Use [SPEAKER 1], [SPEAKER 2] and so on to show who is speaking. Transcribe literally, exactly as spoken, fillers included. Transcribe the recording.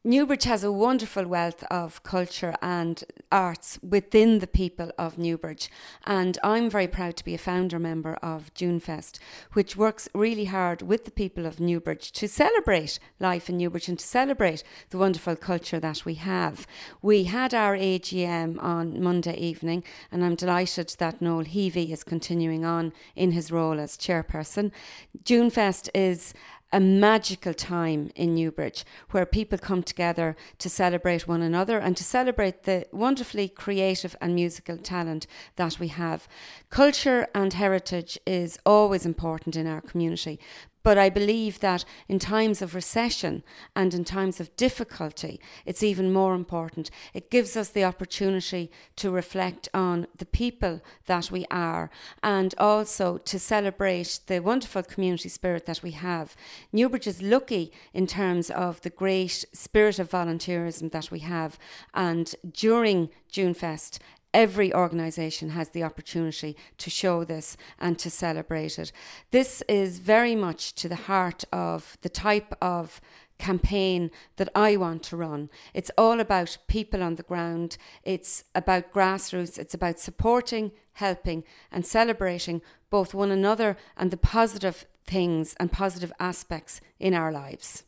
[SPEAKER 1] Newbridge has a wonderful wealth of culture and arts within the people of Newbridge, and I'm very proud to be a founder member of Junefest, which works really hard with the people of Newbridge to celebrate life in Newbridge and to celebrate the wonderful culture that we have. We had our A G M on Monday evening, and I'm delighted that Noel Heavey is continuing on in his role as chairperson. Junefest is a magical time in Newbridge where people come together to celebrate one another and to celebrate the wonderfully creative and musical talent that we have. Culture and heritage is always important in our community, but I believe that in times of recession and in times of difficulty, it's even more important. It gives us the opportunity to reflect on the people that we are and also to celebrate the wonderful community spirit that we have. Newbridge is lucky in terms of the great spirit of volunteerism that we have, and during Junefest, every organisation has the opportunity to show this and to celebrate it. This is very much to the heart of the type of campaign that I want to run. It's all about people on the ground. It's about grassroots. It's about supporting, helping and celebrating both one another and the positive things and positive aspects in our lives.